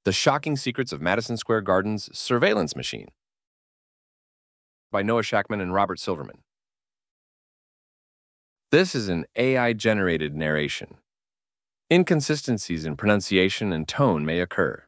The Shocking Secrets of Madison Square Garden's Surveillance Machine by Noah Shackman and Robert Silverman. This is an AI-generated narration. Inconsistencies in pronunciation and tone may occur.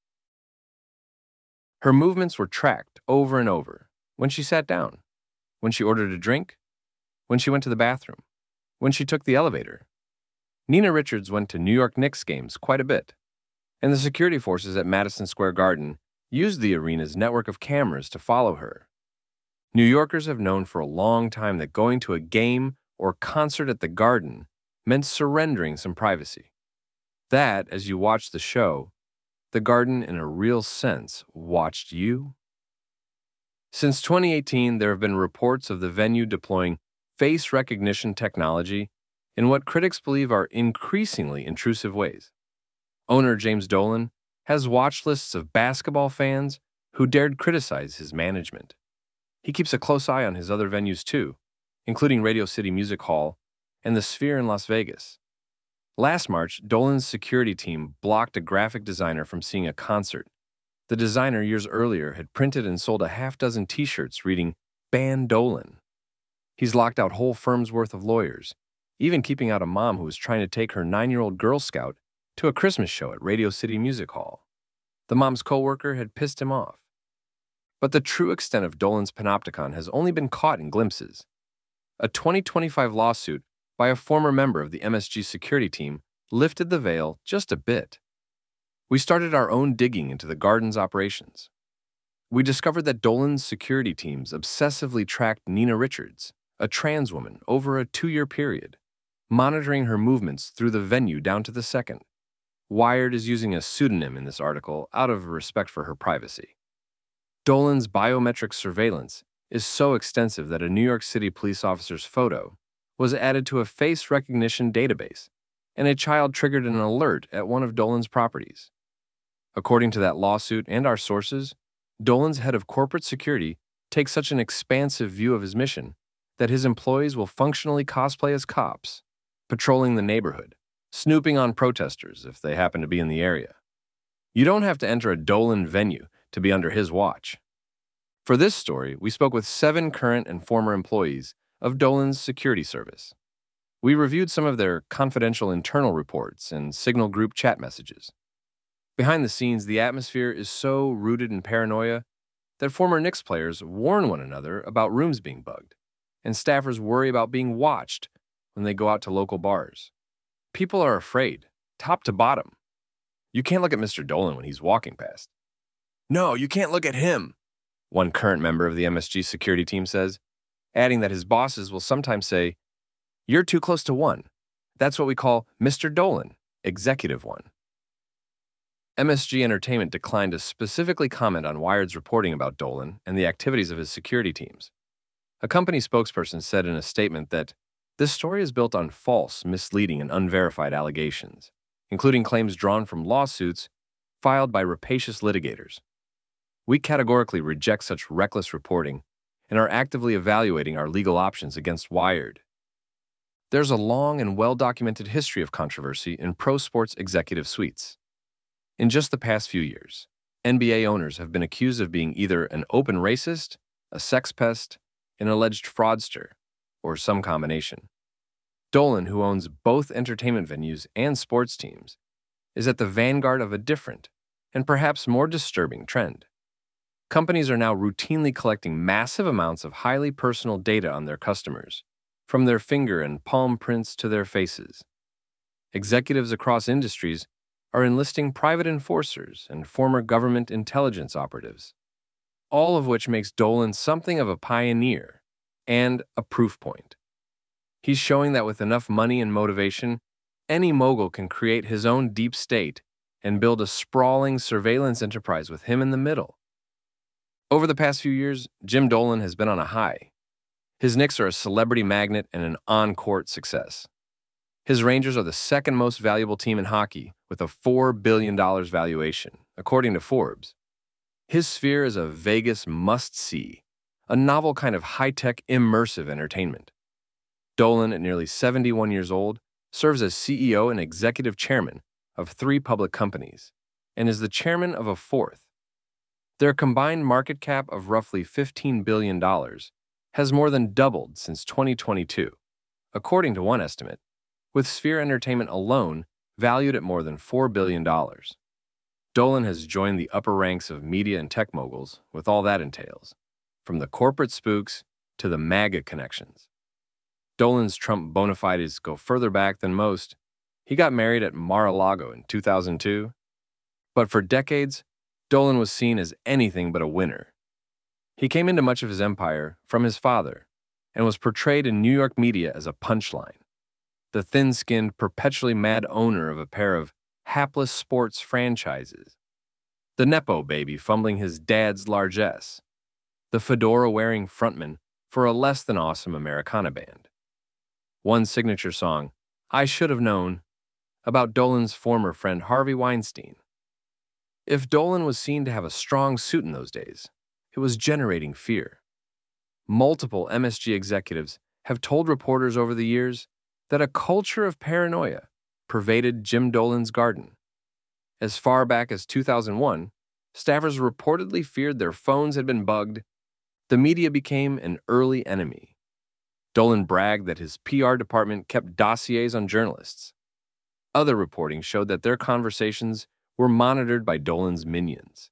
Her movements were tracked over and over. When she sat down, when she ordered a drink, when she went to the bathroom, when she took the elevator. Nina Richards went to New York Knicks games quite a bit, and the security forces at Madison Square Garden used the arena's network of cameras to follow her. New Yorkers have known for a long time that going to a game or concert at the Garden meant surrendering some privacy. That, as you watched the show, the Garden in a real sense watched you. Since 2018, there have been reports of the venue deploying face recognition technology in what critics believe are increasingly intrusive ways. Owner James Dolan has watch lists of basketball fans who dared criticize his management. He keeps a close eye on his other venues too, including Radio City Music Hall and the Sphere in Las Vegas. Last March, Dolan's security team blocked a graphic designer from seeing a concert. The designer years earlier had printed and sold a half-dozen t-shirts reading, "Ban Dolan." He's locked out whole firms' worth of lawyers, even keeping out a mom who was trying to take her 9-year-old Girl Scout to a Christmas show at Radio City Music Hall. The mom's coworker had pissed him off. But the true extent of Dolan's panopticon has only been caught in glimpses. A 2025 lawsuit by a former member of the MSG security team lifted the veil just a bit. We started our own digging into the Garden's operations. We discovered that Dolan's security teams obsessively tracked Nina Richards, a trans woman, over a 2-year period, monitoring her movements through the venue down to the second. Wired is using a pseudonym in this article out of respect for her privacy. Dolan's biometric surveillance is so extensive that a New York City police officer's photo was added to a face recognition database, and a child triggered an alert at one of Dolan's properties. According to that lawsuit and our sources, Dolan's head of corporate security takes such an expansive view of his mission that his employees will functionally cosplay as cops, patrolling the neighborhood, snooping on protesters if they happen to be in the area. You don't have to enter a Dolan venue to be under his watch. For this story, we spoke with 7 current and former employees of Dolan's security service. We reviewed some of their confidential internal reports and Signal group chat messages. Behind the scenes, the atmosphere is so rooted in paranoia that former Knicks players warn one another about rooms being bugged, and staffers worry about being watched when they go out to local bars. People are afraid, top to bottom. You can't look at Mr. Dolan when he's walking past. "No, you can't look at him," one current member of the MSG security team says, adding that his bosses will sometimes say, "You're too close to one. That's what we call Mr. Dolan, Executive One." MSG Entertainment declined to specifically comment on Wired's reporting about Dolan and the activities of his security teams. A company spokesperson said in a statement that this story is built on false, misleading, and unverified allegations, including claims drawn from lawsuits filed by rapacious litigators. We categorically reject such reckless reporting and are actively evaluating our legal options against Wired. There's a long and well-documented history of controversy in pro sports executive suites. In just the past few years, NBA owners have been accused of being either an open racist, a sex pest, an alleged fraudster, or some combination. Dolan, who owns both entertainment venues and sports teams, is at the vanguard of a different and perhaps more disturbing trend. Companies are now routinely collecting massive amounts of highly personal data on their customers, from their finger and palm prints to their faces. Executives across industries are enlisting private enforcers and former government intelligence operatives, all of which makes Dolan something of a pioneer and a proof point. He's showing that with enough money and motivation, any mogul can create his own deep state and build a sprawling surveillance enterprise with him in the middle. Over the past few years, Jim Dolan has been on a high. His Knicks are a celebrity magnet and an on-court success. His Rangers are the second most valuable team in hockey, with a $4 billion valuation, according to Forbes. His Sphere is a Vegas must-see, a novel kind of high-tech, immersive entertainment. Dolan, at nearly 71 years old, serves as CEO and executive chairman of 3 public companies, and is the chairman of a fourth. Their combined market cap of roughly $15 billion has more than doubled since 2022, according to one estimate, with Sphere Entertainment alone valued at more than $4 billion. Dolan has joined the upper ranks of media and tech moguls with all that entails, from the corporate spooks to the MAGA connections. Dolan's Trump bona fides go further back than most. He got married at Mar-a-Lago in 2002. But for decades, Dolan was seen as anything but a winner. He came into much of his empire from his father and was portrayed in New York media as a punchline, the thin-skinned, perpetually mad owner of a pair of hapless sports franchises, the Nepo baby fumbling his dad's largesse, the fedora-wearing frontman for a less-than-awesome Americana band. One signature song, I Should Have Known, about Dolan's former friend Harvey Weinstein. If Dolan was seen to have a strong suit in those days, it was generating fear. Multiple MSG executives have told reporters over the years that a culture of paranoia pervaded Jim Dolan's garden. As far back as 2001, staffers reportedly feared their phones had been bugged. The media became an early enemy. Dolan bragged that his PR department kept dossiers on journalists. Other reporting showed that their conversations were monitored by Dolan's minions.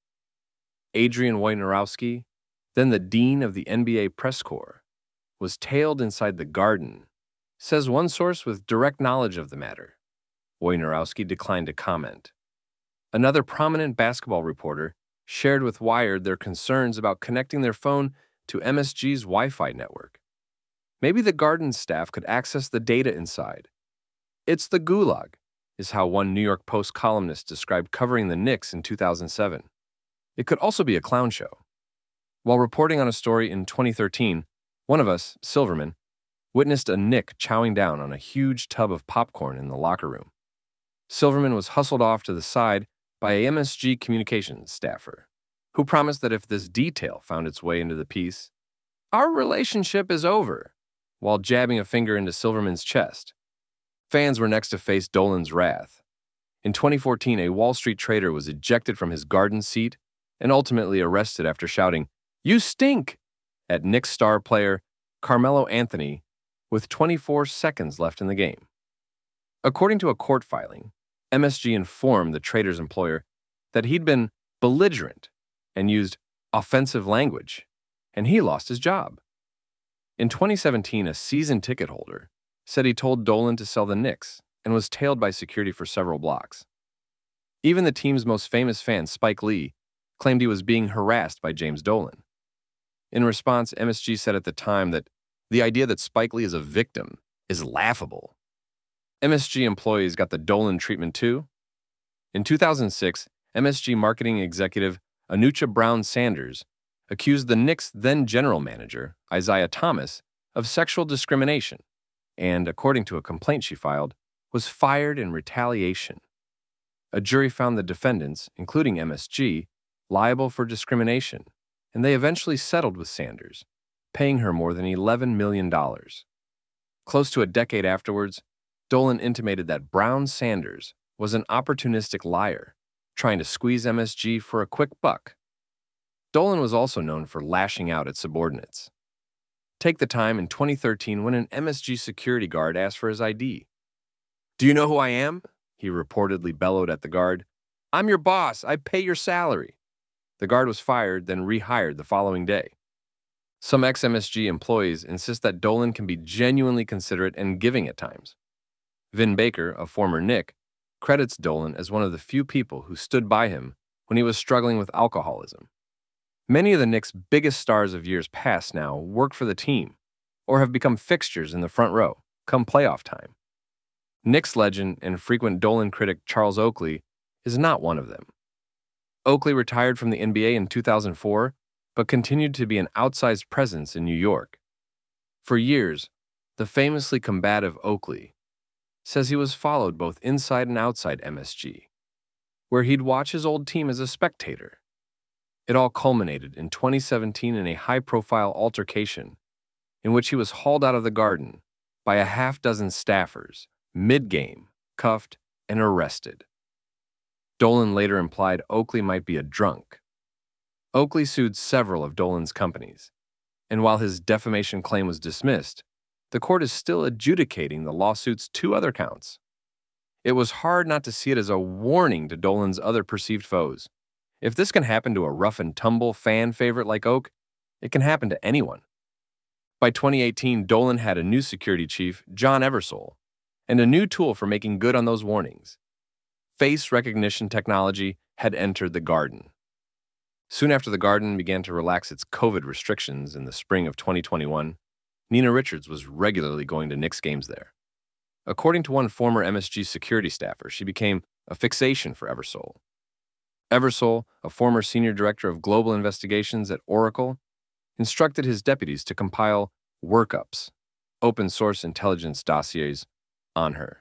Adrian Wojnarowski, then the dean of the NBA press corps, was tailed inside the garden, says one source with direct knowledge of the matter. Wojnarowski declined to comment. Another prominent basketball reporter shared with Wired their concerns about connecting their phone to MSG's Wi-Fi network. Maybe the garden staff could access the data inside. It's the gulag, is how one New York Post columnist described covering the Knicks in 2007. It could also be a clown show. While reporting on a story in 2013, one of us, Silverman, witnessed a Knick chowing down on a huge tub of popcorn in the locker room. Silverman was hustled off to the side by a MSG communications staffer, who promised that if this detail found its way into the piece, our relationship is over, while jabbing a finger into Silverman's chest. Fans were next to face Dolan's wrath. In 2014, a Wall Street trader was ejected from his garden seat and ultimately arrested after shouting, "You stink!" at Knicks star player Carmelo Anthony with 24 seconds left in the game. According to a court filing, MSG informed the trader's employer that he'd been belligerent and used offensive language, and he lost his job. In 2017, a season ticket holder said he told Dolan to sell the Knicks and was tailed by security for several blocks. Even the team's most famous fan, Spike Lee, claimed he was being harassed by James Dolan. In response, MSG said at the time that the idea that Spike Lee is a victim is laughable. MSG employees got the Dolan treatment too. In 2006, MSG marketing executive Anucha Brown Sanders accused the Knicks' then general manager, Isaiah Thomas, of sexual discrimination and, according to a complaint she filed, was fired in retaliation. A jury found the defendants, including MSG, liable for discrimination, and they eventually settled with Sanders, paying her more than $11 million. Close to a decade afterwards, Dolan intimated that Brown Sanders was an opportunistic liar, trying to squeeze MSG for a quick buck. Dolan was also known for lashing out at subordinates. Take the time in 2013 when an MSG security guard asked for his ID. "Do you know who I am?" he reportedly bellowed at the guard. "I'm your boss. I pay your salary." The guard was fired, then rehired the following day. Some ex-MSG employees insist that Dolan can be genuinely considerate and giving at times. Vin Baker, a former Knick, credits Dolan as one of the few people who stood by him when he was struggling with alcoholism. Many of the Knicks' biggest stars of years past now work for the team or have become fixtures in the front row come playoff time. Knicks legend and frequent Dolan critic Charles Oakley is not one of them. Oakley retired from the NBA in 2004, but continued to be an outsized presence in New York. For years, the famously combative Oakley says he was followed both inside and outside MSG, where he'd watch his old team as a spectator. It all culminated in 2017 in a high-profile altercation in which he was hauled out of the garden by a half-dozen staffers, mid-game, cuffed, and arrested. Dolan later implied Oakley might be a drunk. Oakley sued several of Dolan's companies, and while his defamation claim was dismissed, the court is still adjudicating the lawsuit's 2 other counts. It was hard not to see it as a warning to Dolan's other perceived foes. If this can happen to a rough-and-tumble fan favorite like Oak, it can happen to anyone. By 2018, Dolan had a new security chief, John Eversole, and a new tool for making good on those warnings. Face recognition technology had entered the Garden. Soon after the Garden began to relax its COVID restrictions in the spring of 2021, Nina Richards was regularly going to Knicks games there. According to one former MSG security staffer, she became a fixation for Eversole. Eversole, a former senior director of global investigations at Oracle, instructed his deputies to compile workups, open-source intelligence dossiers, on her.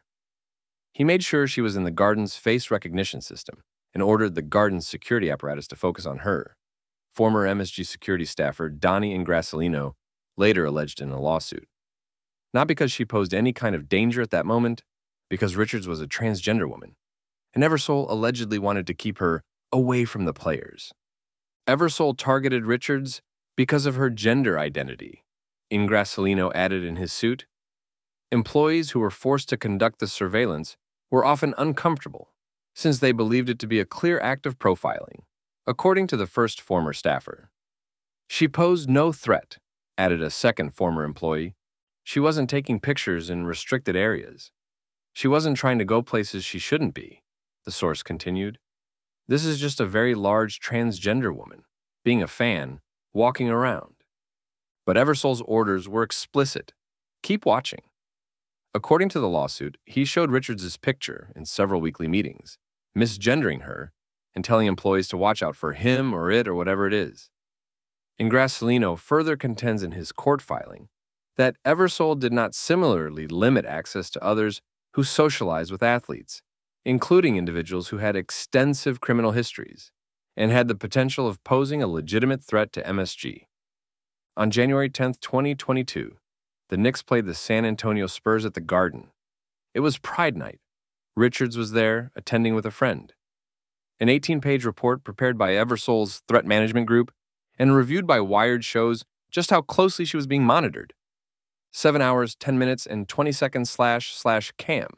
He made sure she was in the Garden's face recognition system and ordered the Garden's security apparatus to focus on her. Former MSG security staffer Donnie Ingrassalino later alleged in a lawsuit. Not because she posed any kind of danger at that moment, because Richards was a transgender woman, and Eversole allegedly wanted to keep her away from the players. Eversole targeted Richards because of her gender identity. Ingrassalino added in his suit, employees who were forced to conduct the surveillance were often uncomfortable, since they believed it to be a clear act of profiling, according to the first former staffer. She posed no threat, added a second former employee. She wasn't taking pictures in restricted areas. She wasn't trying to go places she shouldn't be, the source continued. This is just a very large transgender woman, being a fan, walking around. But Eversole's orders were explicit. Keep watching. According to the lawsuit, he showed Richards' picture in several weekly meetings, misgendering her and telling employees to watch out for him or it or whatever it is. Ingrassalino further contends in his court filing that Eversole did not similarly limit access to others who socialize with athletes, including individuals who had extensive criminal histories and had the potential of posing a legitimate threat to MSG. On January 10, 2022, the Knicks played the San Antonio Spurs at the Garden. It was Pride Night. Richards was there, attending with a friend. An 18-page report prepared by Eversole's threat management group and reviewed by Wired shows just how closely she was being monitored. 7 hours, 10 minutes, and 20 seconds / cam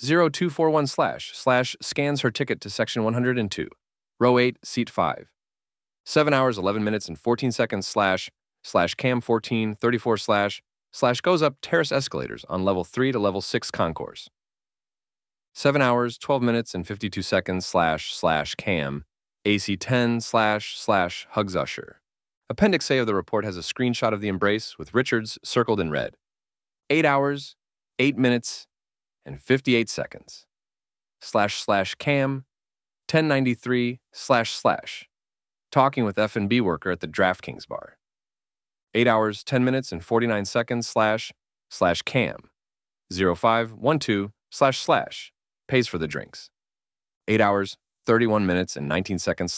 0241 / scans her ticket to section 102, row 8, seat 5. 7 hours, 11 minutes, and 14 seconds / cam 14 34 / goes up terrace escalators on level 3 to level 6 concourse. 7 hours, 12 minutes, and 52 seconds / cam AC 10 / hugs Usher. Appendix A of the report has a screenshot of the embrace with Richards circled in red. 8 hours, 8 minutes, and 58 seconds / cam 1093 / talking with F&B worker at the DraftKings bar. 8 hours, 10 minutes, and 49 seconds / cam 0512 / pays for the drinks. 8 hours, 31 minutes, and 19 seconds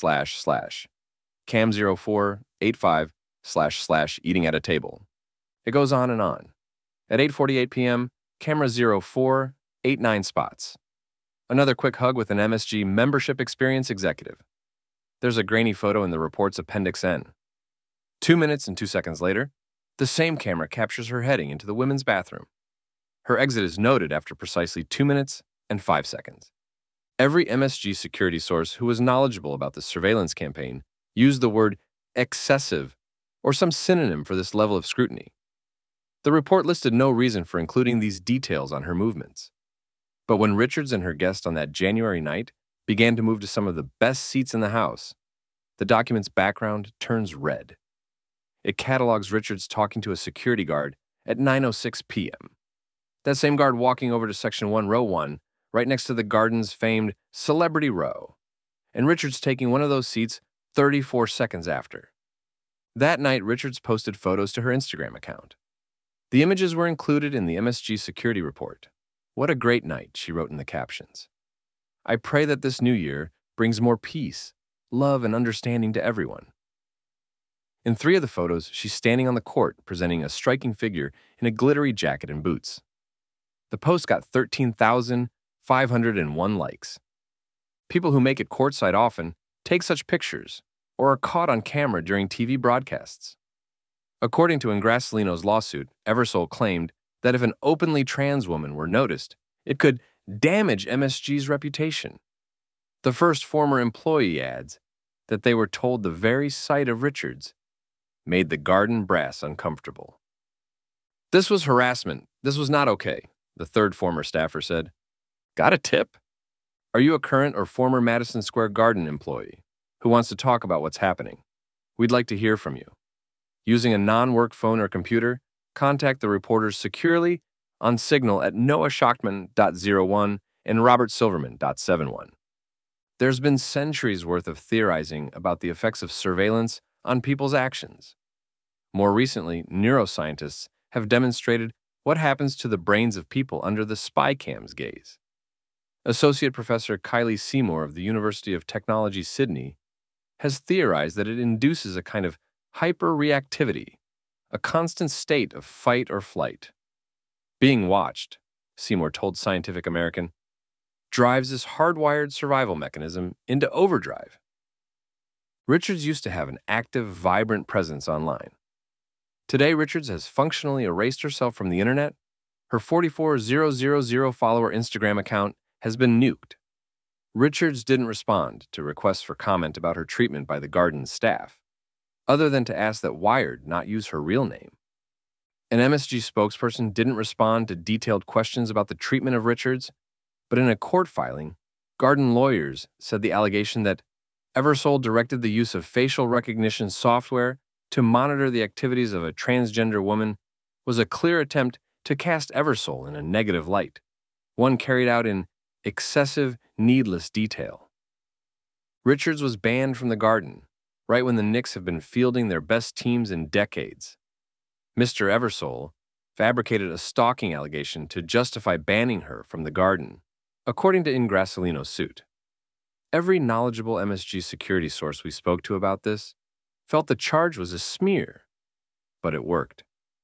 / cam 0485 / eating at a table. It goes on and on. At 8:48 p.m., camera 0489 spots. Another quick hug with an MSG membership experience executive. There's a grainy photo in the report's Appendix N. 2 minutes and 2 seconds later, the same camera captures her heading into the women's bathroom. Her exit is noted after precisely 2 minutes and 5 seconds. Every MSG security source who was knowledgeable about the surveillance campaign used the word excessive or some synonym for this level of scrutiny. The report listed no reason for including these details on her movements. But when Richards and her guest on that January night began to move to some of the best seats in the house, the document's background turns red. It catalogs Richards talking to a security guard at 9:06 p.m. That same guard walking over to Section 1, Row 1, right next to the Garden's famed Celebrity Row, and Richards taking one of those seats 34 seconds after. That night, Richards posted photos to her Instagram account. The images were included in the MSG security report. What a great night, she wrote in the captions. I pray that this new year brings more peace, love, and understanding to everyone. In 3 of the photos, she's standing on the court, presenting a striking figure in a glittery jacket and boots. The post got 13,501 likes. People who make it courtside often take such pictures or are caught on camera during TV broadcasts. According to Ingrassalino's lawsuit, Eversole claimed that if an openly trans woman were noticed, it could damage MSG's reputation. The first former employee adds that they were told the very sight of Richards made the Garden brass uncomfortable. This was harassment. This was not okay, the third former staffer said. Got a tip? Are you a current or former Madison Square Garden employee who wants to talk about what's happening? We'd like to hear from you. Using a non-work phone or computer, contact the reporters securely on Signal at noahshockman.01 and robertsilverman.71. There's been centuries worth of theorizing about the effects of surveillance on people's actions. More recently, neuroscientists have demonstrated what happens to the brains of people under the spy cam's gaze. Associate Professor Kylie Seymour of the University of Technology, Sydney, has theorized that it induces a kind of hyperreactivity, a constant state of fight or flight. Being watched, Seymour told Scientific American, drives this hardwired survival mechanism into overdrive. Richards used to have an active, vibrant presence online. Today, Richards has functionally erased herself from the internet. Her 44,000 follower Instagram account has been nuked. Richards didn't respond to requests for comment about her treatment by the Garden staff, other than to ask that Wired not use her real name. An MSG spokesperson didn't respond to detailed questions about the treatment of Richards, but in a court filing, Garden lawyers said the allegation that Eversole directed the use of facial recognition software to monitor the activities of a transgender woman was a clear attempt to cast Eversole in a negative light, one carried out in excessive, needless detail. Richards was banned from the Garden, right when the Knicks have been fielding their best teams in decades. Mr. Eversole fabricated a stalking allegation to justify banning her from the Garden, according to Ingrassalino's suit. Every knowledgeable MSG security source we spoke to about this felt the charge was a smear, but it worked.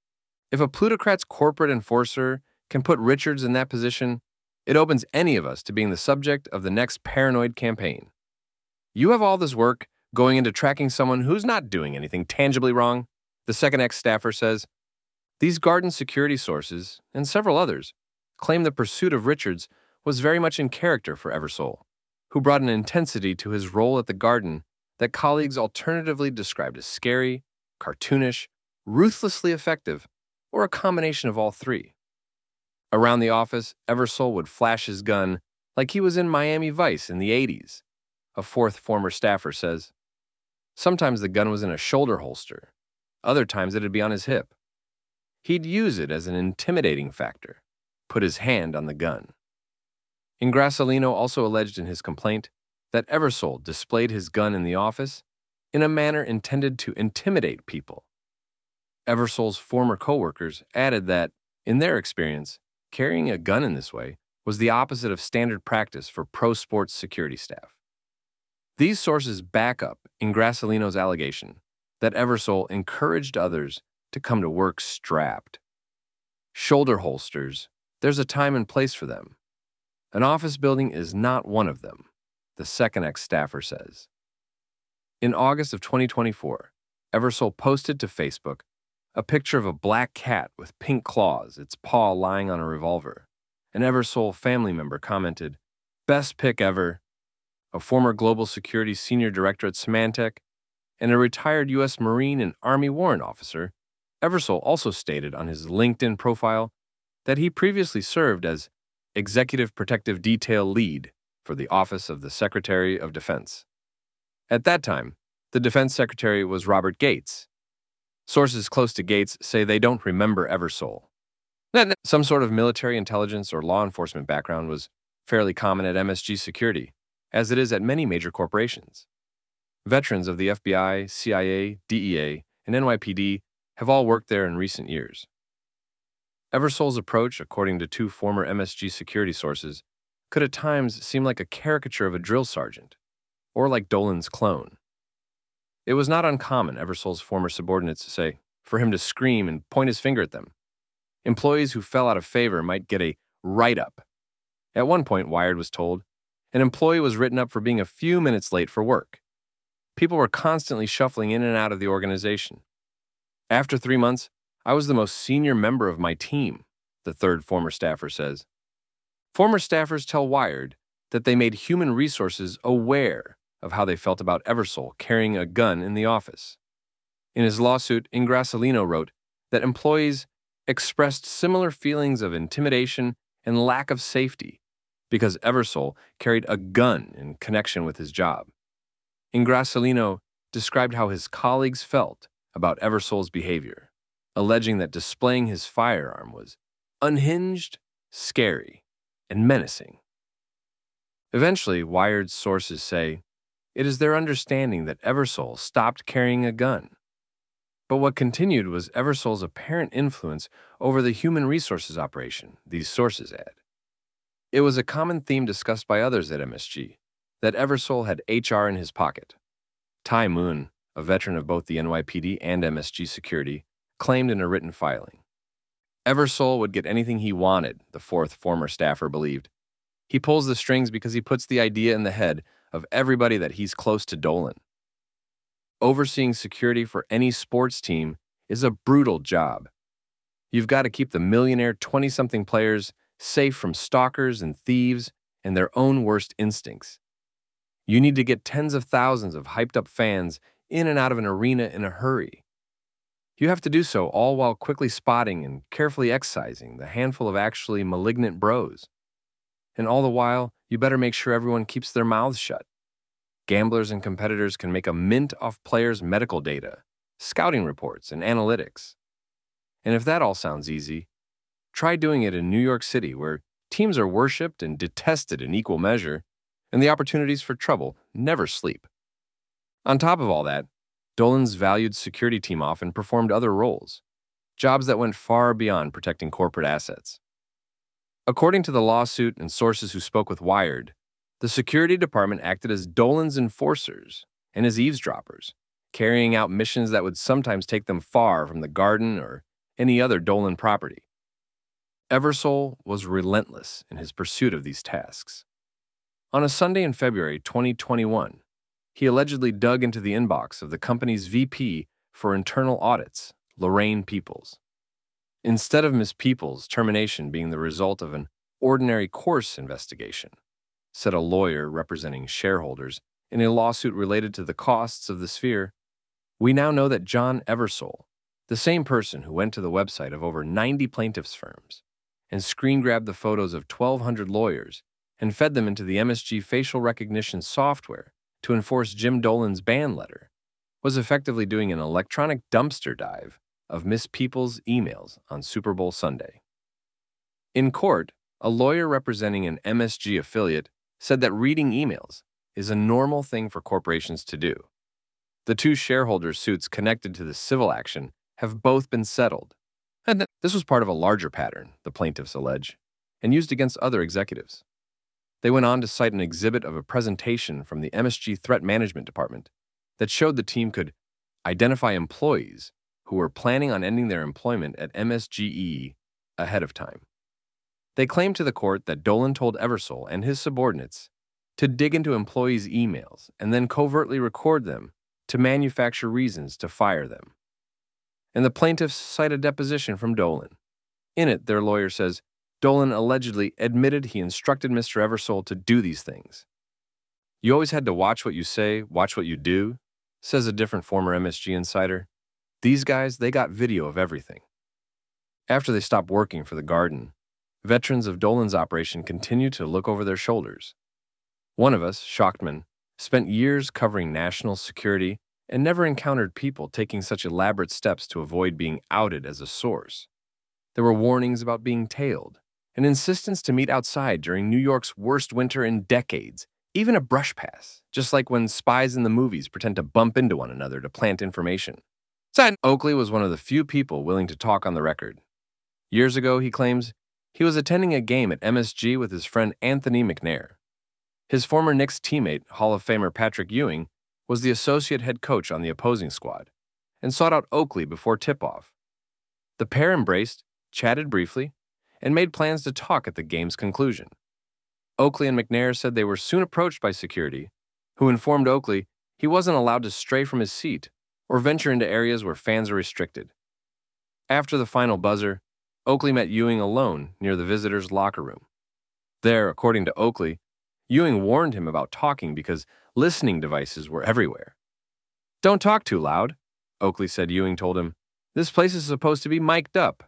If a plutocrat's corporate enforcer can put Richards in that position, it opens any of us to being the subject of the next paranoid campaign. You have all this work going into tracking someone who's not doing anything tangibly wrong, the second ex-staffer says. These Garden security sources, and several others, claim the pursuit of Richards was very much in character for Eversole, who brought an intensity to his role at the Garden that colleagues alternatively described as scary, cartoonish, ruthlessly effective, or a combination of all three. Around the office, Eversole would flash his gun like he was in Miami Vice in the 80s, a fourth former staffer says. Sometimes the gun was in a shoulder holster. Other times it'd be on his hip. He'd use it as an intimidating factor, put his hand on the gun. Ingrassalino also alleged in his complaint that Eversole displayed his gun in the office in a manner intended to intimidate people. Eversole's former coworkers added that, in their experience, carrying a gun in this way was the opposite of standard practice for pro sports security staff. These sources back up Ingrassalino's allegation that Eversole encouraged others to come to work strapped. Shoulder holsters, there's a time and place for them. An office building is not one of them, the second ex-staffer says. In August of 2024, Eversole posted to Facebook a picture of a black cat with pink claws, its paw lying on a revolver. An Eversole family member commented, "Best pick ever." A former global security senior director at Symantec and a retired U.S. Marine and Army warrant officer, Eversole also stated on his LinkedIn profile that he previously served as Executive Protective Detail Lead for the Office of the Secretary of Defense. At that time, the Defense Secretary was Robert Gates. Sources close to Gates say they don't remember Eversole. Some sort of military intelligence or law enforcement background was fairly common at MSG Security, as it is at many major corporations. Veterans of the FBI, CIA, DEA, and NYPD have all worked there in recent years. Eversole's approach, according to two former MSG security sources, could at times seem like a caricature of a drill sergeant, or like Dolan's clone. It was not uncommon, Eversole's former subordinates say, for him to scream and point his finger at them. Employees who fell out of favor might get a write-up. At one point, Wired was told, An employee was written up for being a few minutes late for work. People were constantly shuffling in and out of the organization. After 3 months, I was the most senior member of my team, the third former staffer says. Former staffers tell Wired that they made human resources aware of how they felt about Eversole carrying a gun in the office. In his lawsuit, Ingrassalino wrote that employees expressed similar feelings of intimidation and lack of safety because Eversole carried a gun in connection with his job. Ingrassalino described how his colleagues felt about Eversole's behavior, alleging that displaying his firearm was unhinged, scary, and menacing. Eventually, Wired's sources say it is their understanding that Eversole stopped carrying a gun. But what continued was Eversole's apparent influence over the human resources operation, these sources add. It was a common theme discussed by others at MSG, that Eversole had HR in his pocket. Ty Moon, a veteran of both the NYPD and MSG security, claimed in a written filing. Eversole would get anything he wanted, the fourth former staffer believed. He pulls the strings because he puts the idea in the head of everybody that he's close to Dolan. Overseeing security for any sports team is a brutal job. You've got to keep the millionaire 20-something players safe from stalkers and thieves and their own worst instincts. You need to get tens of thousands of hyped-up fans in and out of an arena in a hurry. You have to do so all while quickly spotting and carefully excising the handful of actually malignant bros. And all the while, you better make sure everyone keeps their mouths shut. Gamblers and competitors can make a mint off players' medical data, scouting reports, and analytics. And if that all sounds easy, try doing it in New York City, where teams are worshipped and detested in equal measure, and the opportunities for trouble never sleep. On top of all that, Dolan's valued security team often performed other roles, jobs that went far beyond protecting corporate assets. According to the lawsuit and sources who spoke with Wired, the security department acted as Dolan's enforcers and as eavesdroppers, carrying out missions that would sometimes take them far from the Garden or any other Dolan property. Eversole was relentless in his pursuit of these tasks. On a Sunday in February 2021, he allegedly dug into the inbox of the company's VP for internal audits, Lorraine Peoples. Instead of Ms. Peoples' termination being the result of an ordinary course investigation, said a lawyer representing shareholders in a lawsuit related to the costs of the Sphere, we now know that John Eversole, the same person who went to the website of over 90 plaintiffs' firms and screen-grabbed the photos of 1,200 lawyers and fed them into the MSG facial recognition software to enforce Jim Dolan's ban letter, was effectively doing an electronic dumpster dive of Miss Peoples' emails on Super Bowl Sunday. In court, a lawyer representing an MSG affiliate said that reading emails is a normal thing for corporations to do. The two shareholder suits connected to the civil action have both been settled. And this was part of a larger pattern, the plaintiffs allege, and used against other executives. They went on to cite an exhibit of a presentation from the MSG Threat Management Department that showed the team could identify employees who were planning on ending their employment at MSGE ahead of time. They claimed to the court that Dolan told Eversole and his subordinates to dig into employees' emails and then covertly record them to manufacture reasons to fire them. And the plaintiffs cite a deposition from Dolan. In it, their lawyer says Dolan allegedly admitted he instructed Mr. Eversole to do these things. You always had to watch what you say, watch what you do, says a different former MSG insider. These guys, they got video of everything. After they stopped working for the Garden, veterans of Dolan's operation continued to look over their shoulders. One of us, Schachtman, spent years covering national security and never encountered people taking such elaborate steps to avoid being outed as a source. There were warnings about being tailed, an insistence to meet outside during New York's worst winter in decades, even a brush pass, just like when spies in the movies pretend to bump into one another to plant information. Oakley was one of the few people willing to talk on the record. Years ago, he claims, he was attending a game at MSG with his friend Anthony McNair. His former Knicks teammate, Hall of Famer Patrick Ewing, was the associate head coach on the opposing squad, and sought out Oakley before tip-off. The pair embraced, chatted briefly, and made plans to talk at the game's conclusion. Oakley and McNair said they were soon approached by security, who informed Oakley he wasn't allowed to stray from his seat or venture into areas where fans are restricted. After the final buzzer, Oakley met Ewing alone near the visitors' locker room. There, according to Oakley, Ewing warned him about talking because listening devices were everywhere. "Don't talk too loud," Oakley said. Ewing told him, "This place is supposed to be mic'd up."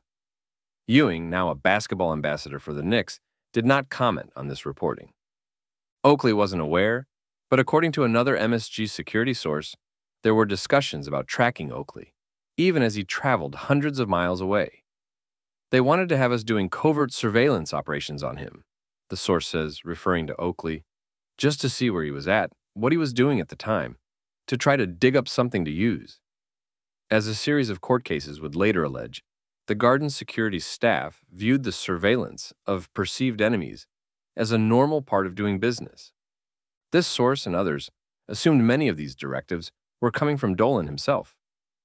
Ewing, now a basketball ambassador for the Knicks, did not comment on this reporting. Oakley wasn't aware, but according to another MSG security source, there were discussions about tracking Oakley, even as he traveled hundreds of miles away. "They wanted to have us doing covert surveillance operations on him," the source says, referring to Oakley, "just to see where he was at, what he was doing at the time, to try to dig up something to use." As a series of court cases would later allege, the Garden's security staff viewed the surveillance of perceived enemies as a normal part of doing business. This source and others assumed many of these directives were coming from Dolan himself.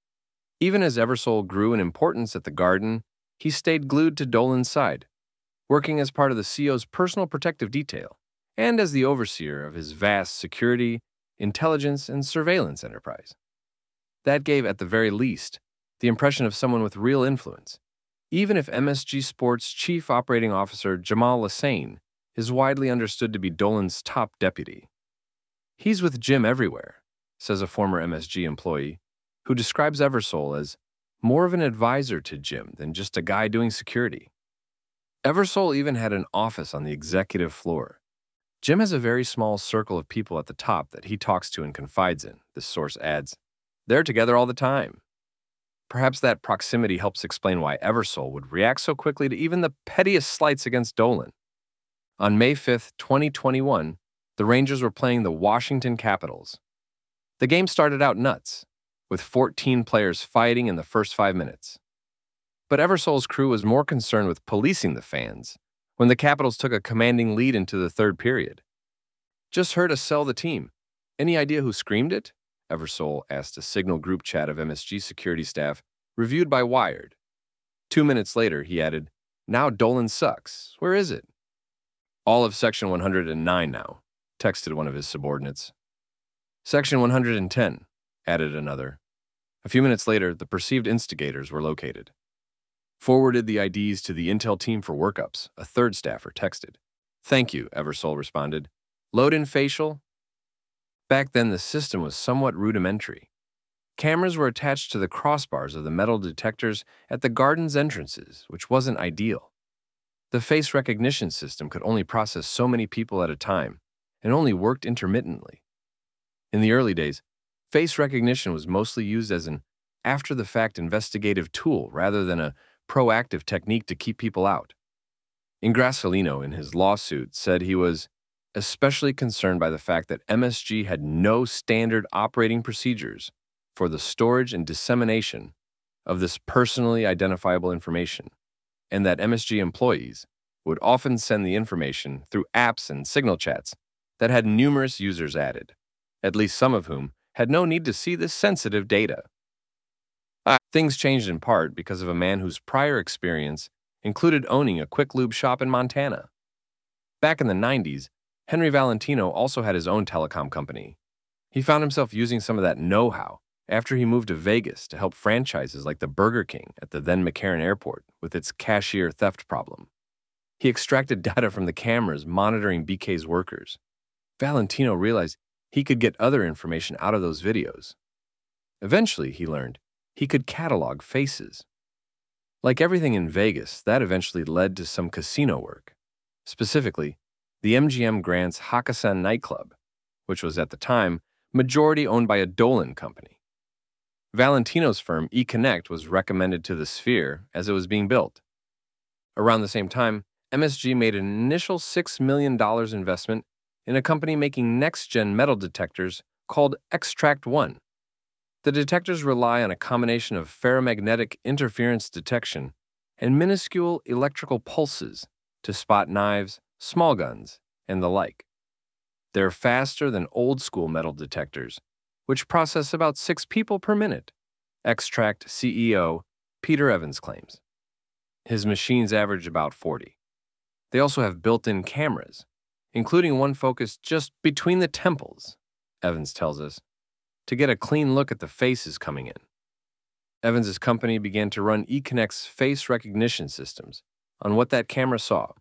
Even as Eversole grew in importance at the Garden, he stayed glued to Dolan's side, working as part of the CEO's personal protective detail and as the overseer of his vast security, intelligence, and surveillance enterprise. That gave, at the very least, the impression of someone with real influence, even if MSG Sports Chief Operating Officer Jamal Lassagne is widely understood to be Dolan's top deputy. "He's with Jim everywhere," says a former MSG employee, who describes Eversole as more of an advisor to Jim than just a guy doing security. Eversole even had an office on the executive floor. "Jim has a very small circle of people at the top that he talks to and confides in," this source adds. "They're together all the time." Perhaps that proximity helps explain why Eversole would react so quickly to even the pettiest slights against Dolan. On May 5, 2021, the Rangers were playing the Washington Capitals. The game started out nuts, with 14 players fighting in the first 5 minutes. But Eversole's crew was more concerned with policing the fans when the Capitals took a commanding lead into the third period. "Just heard us sell the team. Any idea who screamed it?" Eversole asked a Signal group chat of MSG security staff, reviewed by Wired. 2 minutes later, he added, "Now Dolan sucks. Where is it?" "All of Section 109 now," texted one of his subordinates. "Section 110, added another. A few minutes later, the perceived instigators were located. "Forwarded the IDs to the intel team for workups," a third staffer texted. "Thank you," Eversole responded. "Load in facial." Back then, the system was somewhat rudimentary. Cameras were attached to the crossbars of the metal detectors at the Garden's entrances, which wasn't ideal. The face recognition system could only process so many people at a time and only worked intermittently. In the early days, face recognition was mostly used as an after-the-fact investigative tool rather than a proactive technique to keep people out. Ingrassalino, in his lawsuit, said he was especially concerned by the fact that MSG had no standard operating procedures for the storage and dissemination of this personally identifiable information, and that MSG employees would often send the information through apps and Signal chats that had numerous users added, at least some of whom had no need to see this sensitive data. Things changed in part because of a man whose prior experience included owning a quick lube shop in Montana. Back in the 90s, Henry Valentino also had his own telecom company. He found himself using some of that know-how after he moved to Vegas to help franchises like the Burger King at the then McCarran Airport with its cashier theft problem. He extracted data from the cameras monitoring BK's workers. Valentino realized he could get other information out of those videos. Eventually, he learned, he could catalog faces. Like everything in Vegas, that eventually led to some casino work. Specifically, the MGM Grant's Hakkasan nightclub, which was at the time majority owned by a Dolan company. Valentino's firm, eConnect, was recommended to the Sphere as it was being built. Around the same time, MSG made an initial $6 million investment in a company making next-gen metal detectors called Extract One. The detectors rely on a combination of ferromagnetic interference detection and minuscule electrical pulses to spot knives, small guns, and the like. They're faster than old-school metal detectors, which process about 6 people per minute, Extract CEO Peter Evans claims. His machines average about 40. They also have built-in cameras, including one focused just between the temples, Evans tells us, to get a clean look at the faces coming in. Evans's company began to run eConnect's face recognition systems on what that camera saw.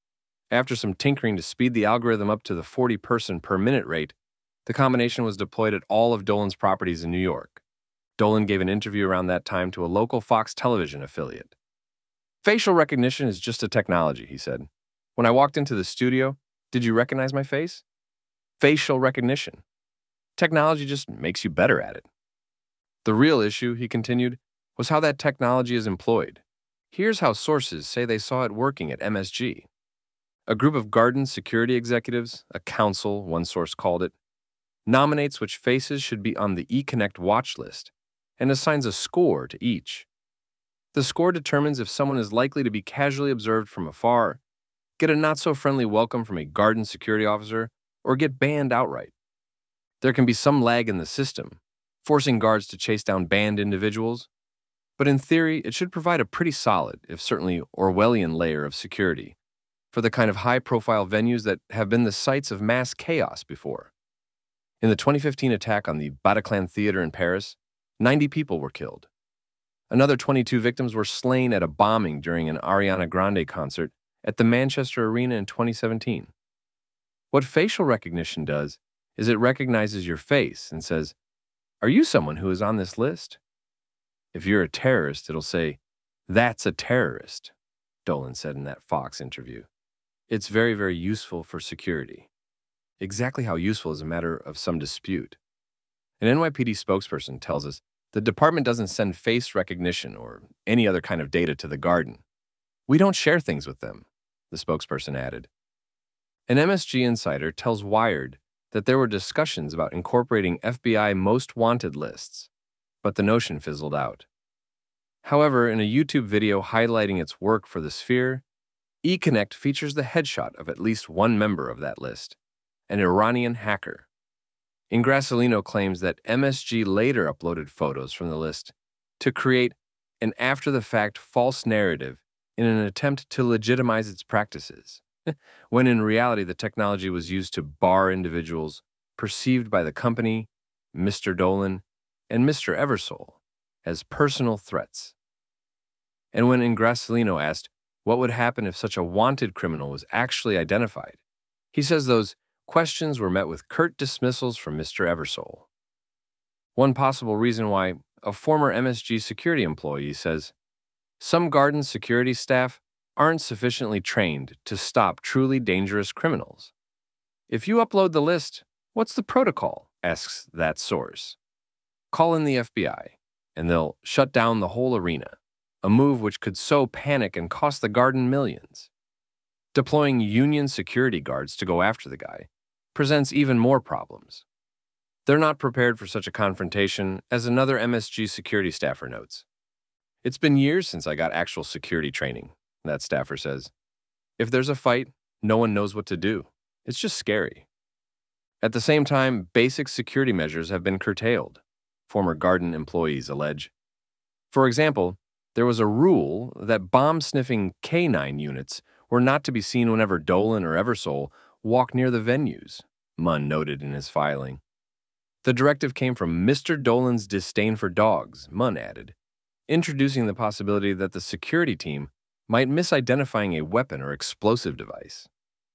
After some tinkering to speed the algorithm up to the 40-person per minute rate, the combination was deployed at all of Dolan's properties in New York. Dolan gave an interview around that time to a local Fox television affiliate. "Facial recognition is just a technology," he said. "When I walked into the studio, did you recognize my face? Facial recognition. Technology just makes you better at it." The real issue, he continued, was how that technology is employed. Here's how sources say they saw it working at MSG. A group of garden security executives, a council, one source called it, nominates which faces should be on the eConnect watch list and assigns a score to each. The score determines if someone is likely to be casually observed from afar, get a not-so-friendly welcome from a garden security officer, or get banned outright. There can be some lag in the system, forcing guards to chase down banned individuals, but in theory, it should provide a pretty solid, if certainly Orwellian layer of security for the kind of high-profile venues that have been the sites of mass chaos before. In the 2015 attack on the Bataclan Theater in Paris, 90 people were killed. Another 22 victims were slain at a bombing during an Ariana Grande concert at the Manchester Arena in 2017. What facial recognition does is it recognizes your face and says, "Are you someone who is on this list?" If you're a terrorist, it'll say, "That's a terrorist," Dolan said in that Fox interview. It's very, very useful for security. Exactly how useful is a matter of some dispute. An NYPD spokesperson tells us the department doesn't send face recognition or any other kind of data to the garden. "We don't share things with them," the spokesperson added. An MSG insider tells Wired that there were discussions about incorporating FBI most wanted lists, but the notion fizzled out. However, in a YouTube video highlighting its work for the Sphere, eConnect features the headshot of at least one member of that list, an Iranian hacker. Ingrassalino claims that MSG later uploaded photos from the list to create an after-the-fact false narrative in an attempt to legitimize its practices, when in reality the technology was used to bar individuals perceived by the company, Mr. Dolan, and Mr. Eversole as personal threats. And when Ingrassalino asked what would happen if such a wanted criminal was actually identified, he says those questions were met with curt dismissals from Mr. Eversole. One possible reason why a former MSG security employee says, "Some garden security staff aren't sufficiently trained to stop truly dangerous criminals." "If you upload the list, what's the protocol?" asks that source. "Call in the FBI, and they'll shut down the whole arena, a move which could sow panic and cost the garden millions. Deploying union security guards to go after the guy presents even more problems. They're not prepared for such a confrontation," as another MSG security staffer notes. "It's been years since I got actual security training," that staffer says. "If there's a fight, no one knows what to do. It's just scary." At the same time, basic security measures have been curtailed, former garden employees allege. For example, there was a rule that bomb-sniffing K9 units were not to be seen whenever Dolan or Eversole walk near the venues, Munn noted in his filing. The directive came from Mr. Dolan's disdain for dogs, Munn added, introducing the possibility that the security team might miss identifying a weapon or explosive device.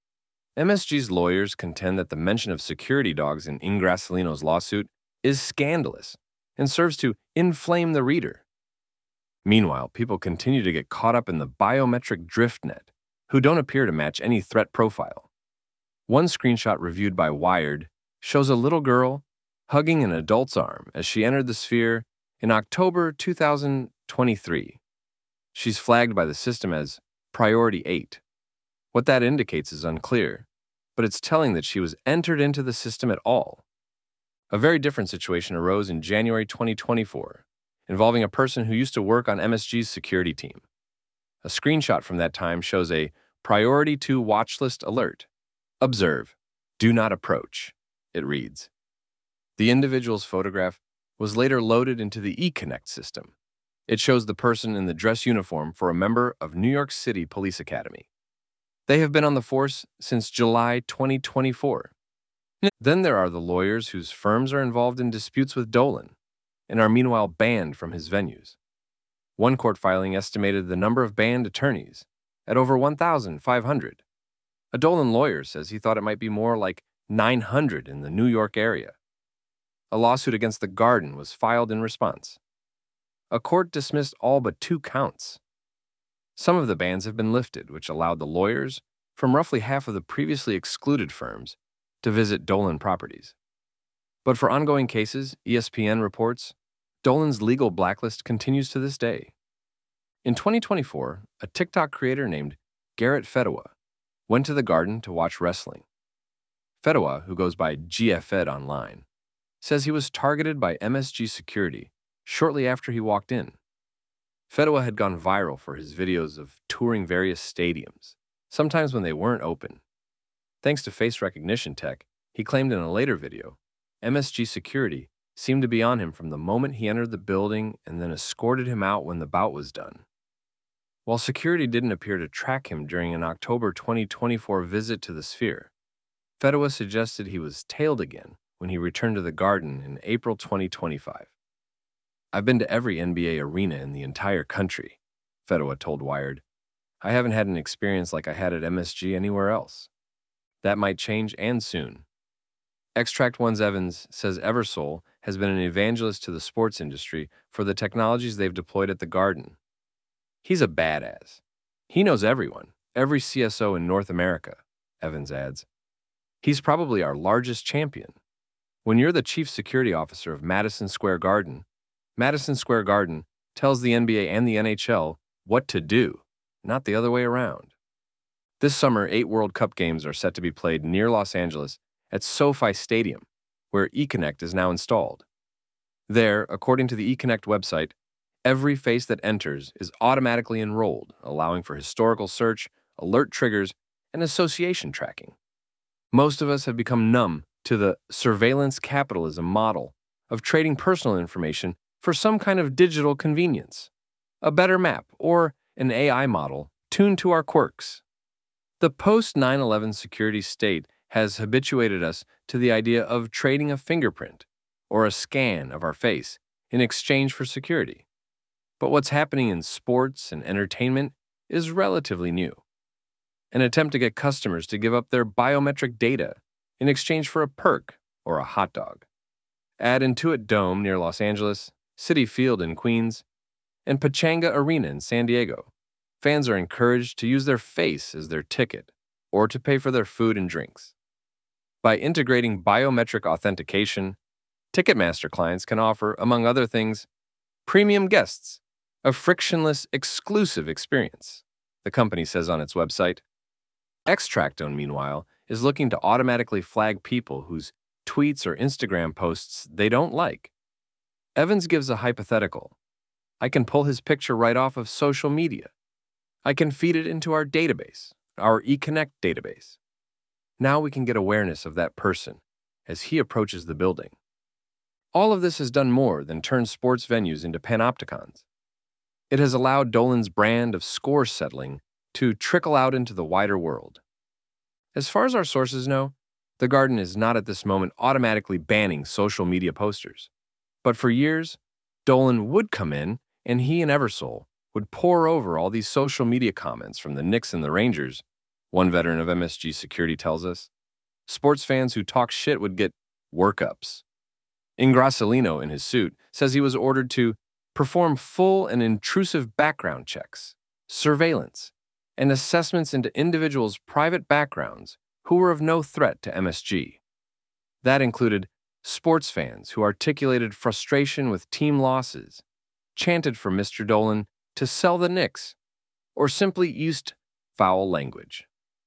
MSG's lawyers contend that the mention of security dogs in Ingrassalino's lawsuit is scandalous and serves to inflame the reader. Meanwhile, people continue to get caught up in the biometric drift net, who don't appear to match any threat profile. One screenshot reviewed by Wired shows a little girl hugging an adult's arm as she entered the Sphere in October 2023. She's flagged by the system as Priority 8. What that indicates is unclear, but it's telling that she was entered into the system at all. A very different situation arose in January 2024, involving a person who used to work on MSG's security team. A screenshot from that time shows a Priority 2 watch list alert. Observe. Do not approach, it reads. The individual's photograph was later loaded into the eConnect system. It shows the person in the dress uniform for a member of New York City Police Academy. They have been on the force since July 2024. Then there are the lawyers whose firms are involved in disputes with Dolan and are meanwhile banned from his venues. One court filing estimated the number of banned attorneys at over 1,500. A Dolan lawyer says he thought it might be more like 900 in the New York area. A lawsuit against the Garden was filed in response. A court dismissed all but 2 counts. Some of the bans have been lifted, which allowed the lawyers from roughly half of the previously excluded firms to visit Dolan properties. But for ongoing cases, ESPN reports, Dolan's legal blacklist continues to this day. In 2024, a TikTok creator named Garrett Fedwa went to the Garden to watch wrestling. Fedwa, who goes by GFed online, says he was targeted by MSG security shortly after he walked in. Fedwa had gone viral for his videos of touring various stadiums, sometimes when they weren't open. Thanks to face recognition tech, he claimed in a later video, MSG security seemed to be on him from the moment he entered the building and then escorted him out when the bout was done. While security didn't appear to track him during an October 2024 visit to the Sphere, Fedwa suggested he was tailed again when he returned to the Garden in April 2025. I've been to every NBA arena in the entire country, Fedwa told Wired. I haven't had an experience like I had at MSG anywhere else. That might change, and soon. Extract One's Evans says Eversole has been an evangelist to the sports industry for the technologies they've deployed at the Garden. He's a badass. He knows everyone, every CSO in North America, Evans adds. He's probably our largest champion. When you're the chief security officer of Madison Square Garden tells the NBA and the NHL what to do, not the other way around. This summer, 8 World Cup games are set to be played near Los Angeles at SoFi Stadium, where eConnect is now installed. There, according to the eConnect website, every face that enters is automatically enrolled, allowing for historical search, alert triggers, and association tracking. Most of us have become numb to the surveillance capitalism model of trading personal information for some kind of digital convenience, a better map, or an AI model tuned to our quirks. The post-9/11 security state has habituated us to the idea of trading a fingerprint or a scan of our face in exchange for security. But what's happening in sports and entertainment is relatively new. An attempt to get customers to give up their biometric data in exchange for a perk or a hot dog. Add Intuit Dome near Los Angeles, Citi Field in Queens, and Pechanga Arena in San Diego. Fans are encouraged to use their face as their ticket or to pay for their food and drinks. By integrating biometric authentication, Ticketmaster clients can offer, among other things, premium guests, a frictionless, exclusive experience, the company says on its website. Extractone, meanwhile, is looking to automatically flag people whose tweets or Instagram posts they don't like. Evans gives a hypothetical. I can pull his picture right off of social media. I can feed it into our database, our eConnect database. Now we can get awareness of that person as he approaches the building. All of this has done more than turn sports venues into panopticons. It has allowed Dolan's brand of score settling to trickle out into the wider world. As far as our sources know, the Garden is not at this moment automatically banning social media posters. But for years, Dolan would come in and he and Eversole would pore over all these social media comments from the Knicks and the Rangers, one veteran of MSG security tells us. Sports fans who talk shit would get workups. Ingrassalino, in his suit, says he was ordered to perform full and intrusive background checks, surveillance, and assessments into individuals' private backgrounds who were of no threat to MSG. That included sports fans who articulated frustration with team losses, chanted for Mr. Dolan to sell the Knicks, or simply used foul language.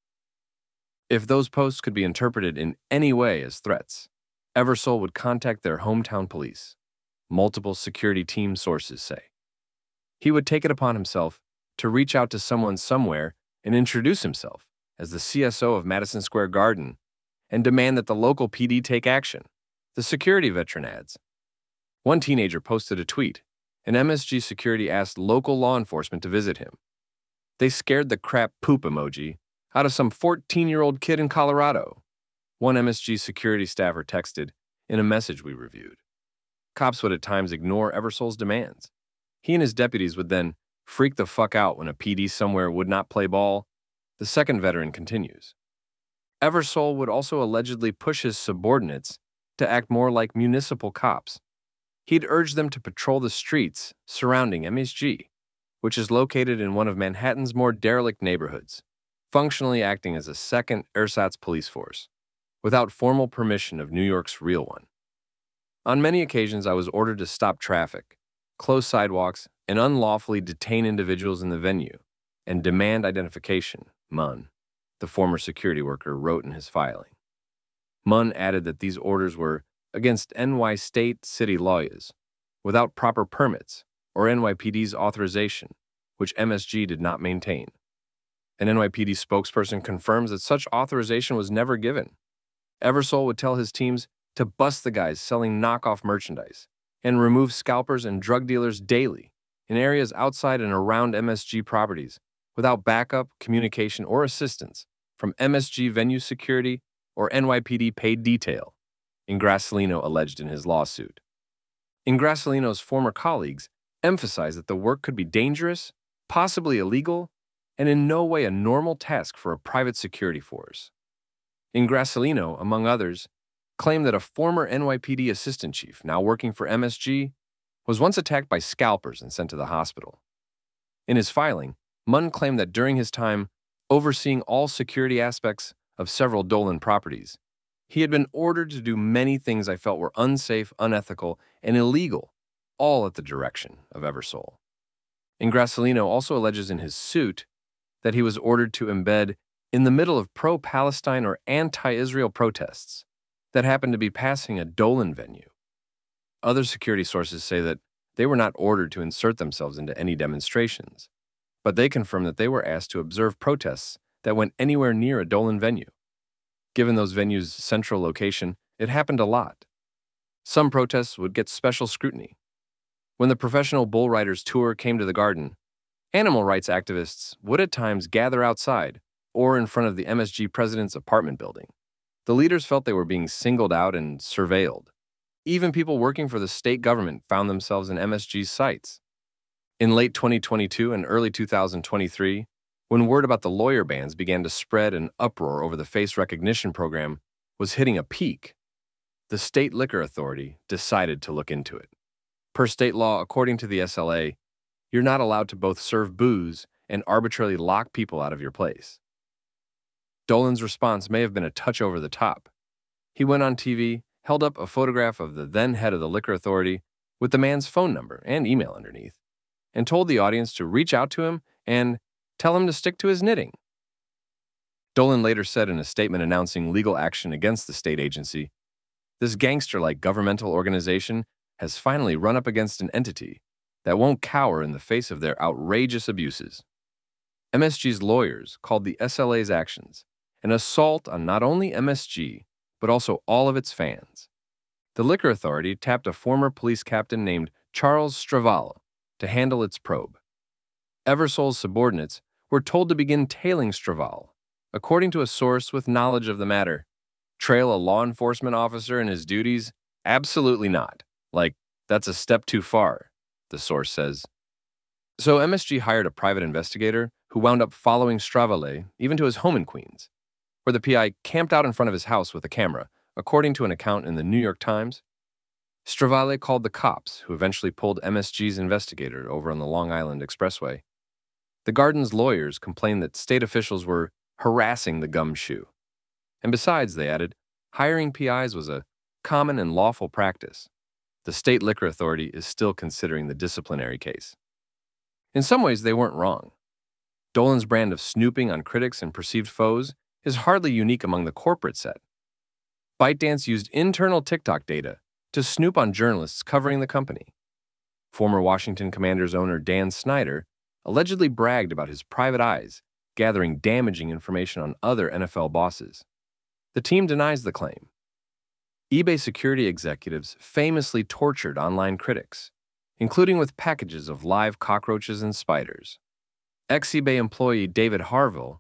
If those posts could be interpreted in any way as threats, Eversole would contact their hometown police, multiple security team sources say. He would take it upon himself to reach out to someone somewhere and introduce himself as the CSO of Madison Square Garden and demand that the local PD take action, the security veteran adds. One teenager posted a tweet, and MSG security asked local law enforcement to visit him. They scared the crap poop emoji out of some 14-year-old kid in Colorado, one MSG security staffer texted in a message we reviewed. Cops would at times ignore Eversole's demands. He and his deputies would then freak the fuck out when a PD somewhere would not play ball. The second veteran continues. Eversole would also allegedly push his subordinates to act more like municipal cops. He'd urge them to patrol the streets surrounding MSG, which is located in one of Manhattan's more derelict neighborhoods, functionally acting as a second ersatz police force, without formal permission of New York's real one. On many occasions, I was ordered to stop traffic, close sidewalks, and unlawfully detain individuals in the venue, and demand identification, Munn, the former security worker, wrote in his filing. Munn added that these orders were against NY state city lawyers, without proper permits or NYPD's authorization, which MSG did not maintain. An NYPD spokesperson confirms that such authorization was never given. Eversole would tell his teams to bust the guys selling knockoff merchandise and remove scalpers and drug dealers daily in areas outside and around MSG properties without backup, communication, or assistance from MSG venue security or NYPD paid detail, Ingrassalino alleged in his lawsuit. Ingrassalino's former colleagues emphasized that the work could be dangerous, possibly illegal, and in no way a normal task for a private security force. Ingrassalino, among others, claimed that a former NYPD assistant chief, now working for MSG, was once attacked by scalpers and sent to the hospital. In his filing, Munn claimed that during his time overseeing all security aspects of several Dolan properties, he had been ordered to do many things I felt were unsafe, unethical, and illegal, all at the direction of Eversole. Ingrassalino also alleges in his suit that he was ordered to embed in the middle of pro-Palestine or anti-Israel protests that happened to be passing a Dolan venue. Other security sources say that they were not ordered to insert themselves into any demonstrations, but they confirm that they were asked to observe protests that went anywhere near a Dolan venue. Given those venues' central location, it happened a lot. Some protests would get special scrutiny. When the Professional Bull Riders Tour came to the Garden, animal rights activists would at times gather outside or in front of the MSG president's apartment building. The leaders felt they were being singled out and surveilled. Even people working for the state government found themselves in MSG's sights. In late 2022 and early 2023, when word about the lawyer bans began to spread, an uproar over the face recognition program was hitting a peak. The State Liquor Authority decided to look into it. Per state law, according to the SLA, you're not allowed to both serve booze and arbitrarily lock people out of your place. Dolan's response may have been a touch over the top. He went on TV, held up a photograph of the then head of the Liquor Authority with the man's phone number and email underneath, and told the audience to reach out to him and tell him to stick to his knitting. Dolan later said in a statement announcing legal action against the state agency, "This gangster-like governmental organization has finally run up against an entity that won't cower in the face of their outrageous abuses." MSG's lawyers called the SLA's actions an assault on not only MSG, but also all of its fans. The Liquor Authority tapped a former police captain named Charles Stravala to handle its probe. Eversole's subordinates were told to begin tailing Stravala, according to a source with knowledge of the matter. Trail a law enforcement officer in his duties? Absolutely not. Like, that's a step too far, the source says. So MSG hired a private investigator who wound up following Stravala even to his home in Queens, where the PI camped out in front of his house with a camera, according to an account in the New York Times. Stravala called the cops, who eventually pulled MSG's investigator over on the Long Island Expressway. The Garden's lawyers complained that state officials were harassing the gumshoe. And besides, they added, hiring PIs was a common and lawful practice. The State Liquor Authority is still considering the disciplinary case. In some ways, they weren't wrong. Dolan's brand of snooping on critics and perceived foes is hardly unique among the corporate set. ByteDance used internal TikTok data to snoop on journalists covering the company. Former Washington Commanders owner Dan Snyder allegedly bragged about his private eyes gathering damaging information on other NFL bosses. The team denies the claim. eBay security executives famously tortured online critics, including with packages of live cockroaches and spiders. Ex-eBay employee David Harville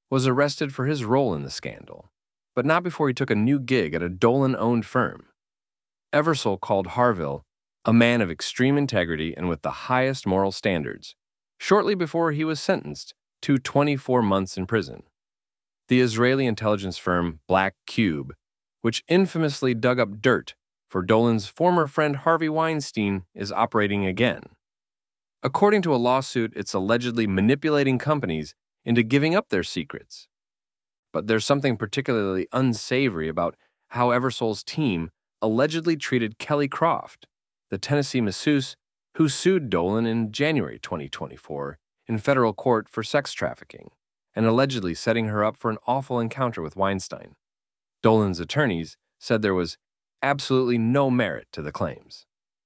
was arrested for his role in the scandal, but not before he took a new gig at a Dolan-owned firm. Eversole called Harville a man of extreme integrity and with the highest moral standards, shortly before he was sentenced to 24 months in prison. The Israeli intelligence firm Black Cube, which infamously dug up dirt for Dolan's former friend Harvey Weinstein, is operating again. According to a lawsuit, it's allegedly manipulating companies into giving up their secrets. But there's something particularly unsavory about how Eversole's team allegedly treated Kelly Croft, the Tennessee masseuse who sued Dolan in January 2024 in federal court for sex trafficking and allegedly setting her up for an awful encounter with Weinstein. Dolan's attorneys said there was absolutely no merit to the claims.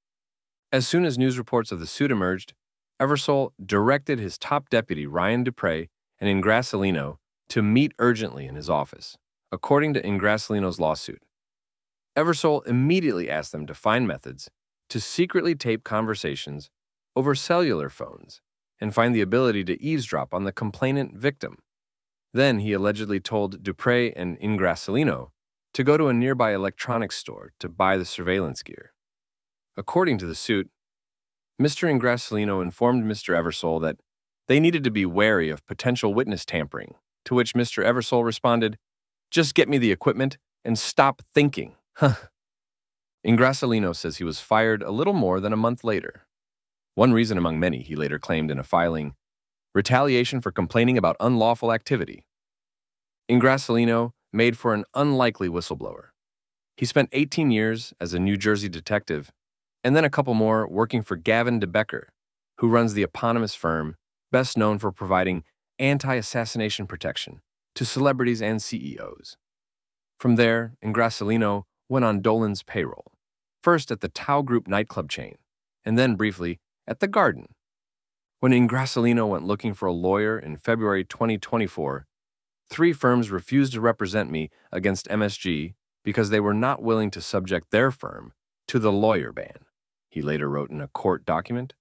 As soon as news reports of the suit emerged, Eversole directed his top deputy Ryan Dupre and Ingrassalino to meet urgently in his office, according to Ingrassalino's lawsuit. Eversole immediately asked them to find methods to secretly tape conversations over cellular phones and find the ability to eavesdrop on the complainant victim. Then he allegedly told Dupre and Ingrassalino to go to a nearby electronics store to buy the surveillance gear. According to the suit, Mr. Ingrassalino informed Mr. Eversole that they needed to be wary of potential witness tampering, to which Mr. Eversole responded, "Just get me the equipment and stop thinking." Ingrassalino says he was fired a little more than a month later. One reason among many, he later claimed in a filing, retaliation for complaining about unlawful activity. Ingrassalino made for an unlikely whistleblower. He spent 18 years as a New Jersey detective, and then a couple more working for Gavin DeBecker, who runs the eponymous firm, best known for providing anti-assassination protection to celebrities and CEOs. From there, Ingrassalino went on Dolan's payroll, first at the Tao Group nightclub chain, and then briefly at the Garden. When Ingrassalino went looking for a lawyer in February 2024, 3 firms refused to represent me against MSG because they were not willing to subject their firm to the lawyer ban, he later wrote in a court document.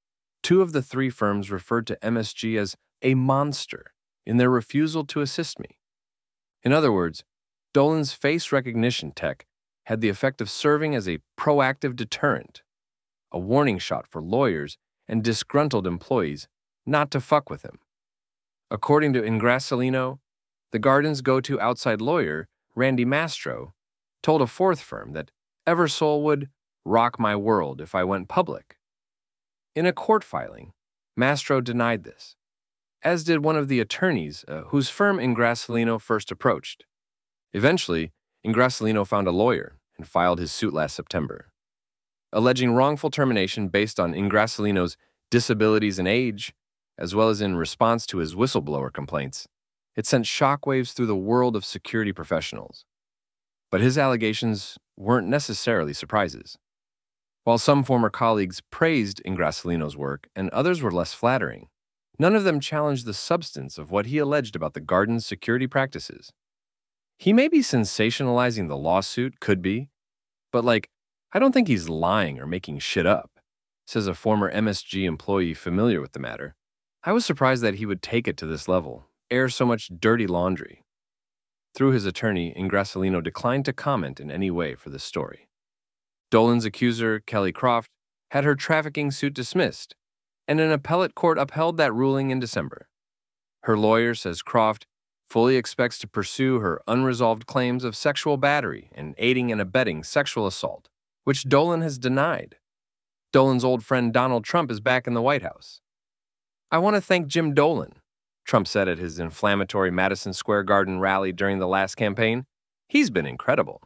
2 of the 3 firms referred to MSG as a monster in their refusal to assist me. In other words, Dolan's face recognition tech had the effect of serving as a proactive deterrent, a warning shot for lawyers and disgruntled employees not to fuck with him. According to Ingrassalino, the Garden's go-to outside lawyer, Randy Mastro, told a 4th firm that Eversole would rock my world if I went public. In a court filing, Mastro denied this, as did one of the attorneys whose firm Ingrassalino first approached. Eventually, Ingrassalino found a lawyer and filed his suit last September, alleging wrongful termination based on Ingrassalino's disabilities and age, as well as in response to his whistleblower complaints. It sent shockwaves through the world of security professionals. But his allegations weren't necessarily surprises. While some former colleagues praised Ingrassalino's work and others were less flattering, none of them challenged the substance of what he alleged about the Garden's security practices. He may be sensationalizing the lawsuit, could be, but I don't think he's lying or making shit up, says a former MSG employee familiar with the matter. I was surprised that he would take it to this level, air so much dirty laundry. Through his attorney, Ingrassalino declined to comment in any way for this story. Dolan's accuser, Kelly Croft, had her trafficking suit dismissed, and an appellate court upheld that ruling in December. Her lawyer says Croft fully expects to pursue her unresolved claims of sexual battery and aiding and abetting sexual assault, which Dolan has denied. Dolan's old friend Donald Trump is back in the White House. "I want to thank Jim Dolan," Trump said at his inflammatory Madison Square Garden rally during the last campaign. "He's been incredible."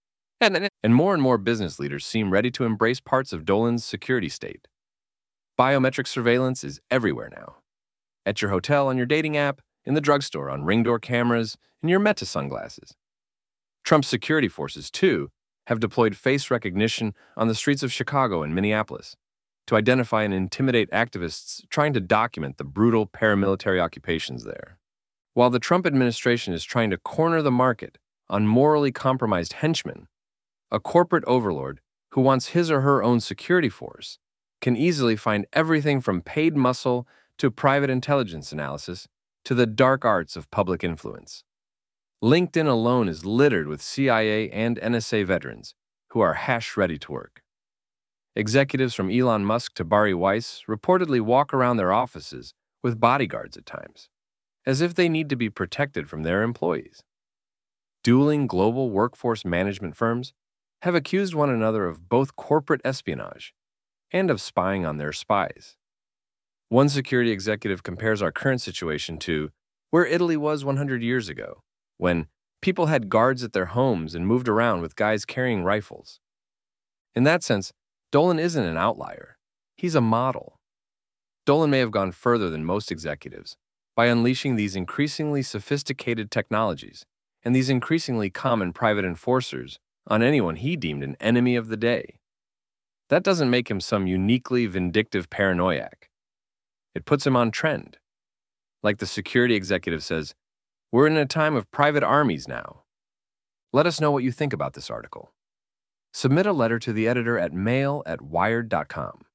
And more business leaders seem ready to embrace parts of Dolan's security state. Biometric surveillance is everywhere now. At your hotel, on your dating app, in the drugstore, on ring door cameras, in your Meta sunglasses. Trump's security forces, too, have deployed face recognition on the streets of Chicago and Minneapolis to identify and intimidate activists trying to document the brutal paramilitary occupations there. While the Trump administration is trying to corner the market on morally compromised henchmen, a corporate overlord who wants his or her own security force can easily find everything from paid muscle to private intelligence analysis to the dark arts of public influence. LinkedIn alone is littered with CIA and NSA veterans who are ready to work. Executives from Elon Musk to Bari Weiss reportedly walk around their offices with bodyguards at times, as if they need to be protected from their employees. Dueling global workforce management firms have accused one another of both corporate espionage and of spying on their spies. One security executive compares our current situation to where Italy was 100 years ago, when people had guards at their homes and moved around with guys carrying rifles. In that sense, Dolan isn't an outlier. He's a model. Dolan may have gone further than most executives by unleashing these increasingly sophisticated technologies and these increasingly common private enforcers on anyone he deemed an enemy of the day. That doesn't make him some uniquely vindictive paranoiac. It puts him on trend. Like the security executive says, we're in a time of private armies now. Let us know what you think about this article. Submit a letter to the editor at mail@wired.com.